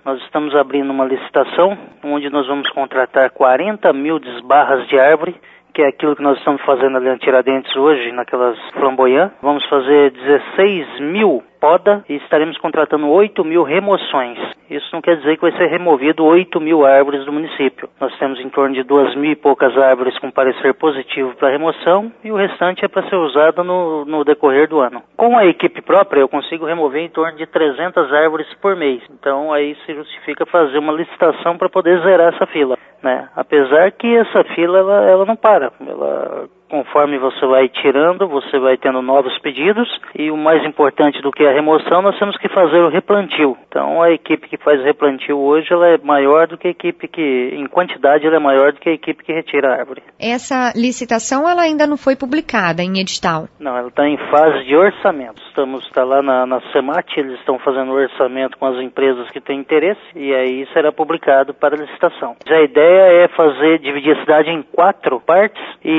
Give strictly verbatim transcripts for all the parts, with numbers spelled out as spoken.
nós estamos abrindo uma licitação onde nós vamos contratar quarenta mil desbarras de árvore, que é aquilo que nós estamos fazendo ali na Tiradentes hoje, naquelas flamboyant. Vamos fazer dezesseis mil poda e estaremos contratando oito mil remoções. Isso não quer dizer que vai ser removido oito mil árvores do município. Nós temos em torno de duas mil e poucas árvores com parecer positivo para remoção e o restante é para ser usado no, no decorrer do ano. Com a equipe própria eu consigo remover em torno de trezentas árvores por mês. Então aí se justifica fazer uma licitação para poder zerar essa fila, né? Apesar que essa fila ela, ela não para. Ela, conforme você vai tirando, você vai tendo novos pedidos e o mais importante do que a remoção, nós temos que fazer o replantio. Então a equipe que faz o replantio hoje, ela é maior do que a equipe que, em quantidade, ela é maior do que a equipe que retira a árvore. Essa licitação, ela ainda não foi publicada em edital? Não, ela está em fase de orçamento. Estamos, está lá na, na SEMAT, eles estão fazendo o orçamento com as empresas que têm interesse e aí será publicado para licitação. A ideia é fazer, dividir a cidade em quatro partes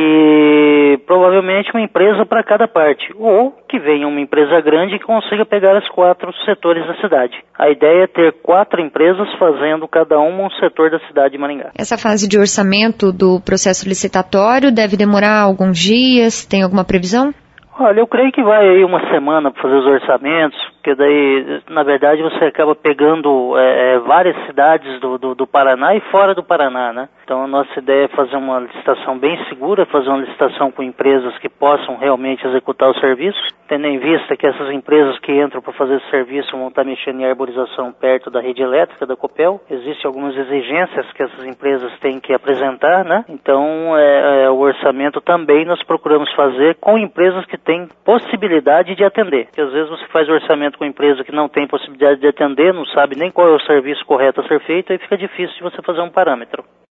e provavelmente uma empresa para cada parte, ou que venha uma empresa grande que consiga pegar os quatro setores da cidade. A ideia é ter quatro empresas fazendo cada uma um setor da cidade de Maringá. Essa fase de orçamento do processo licitatório deve demorar alguns dias, tem alguma previsão? Olha, eu creio que vai aí uma semana para fazer os orçamentos, porque daí, na verdade, você acaba pegando é, várias cidades do, do, do Paraná e fora do Paraná, né? Então, a nossa ideia é fazer uma licitação bem segura, fazer uma licitação com empresas que possam realmente executar o serviço, tendo em vista que essas empresas que entram para fazer esse serviço vão estar mexendo em arborização perto da rede elétrica da Copel. Existem algumas exigências que essas empresas têm que apresentar, né? Então, é, é, o orçamento também nós procuramos fazer com empresas que tem possibilidade de atender. Porque às vezes você faz orçamento com empresa que não tem possibilidade de atender, não sabe nem qual é o serviço correto a ser feito, aí fica difícil de você fazer um parâmetro.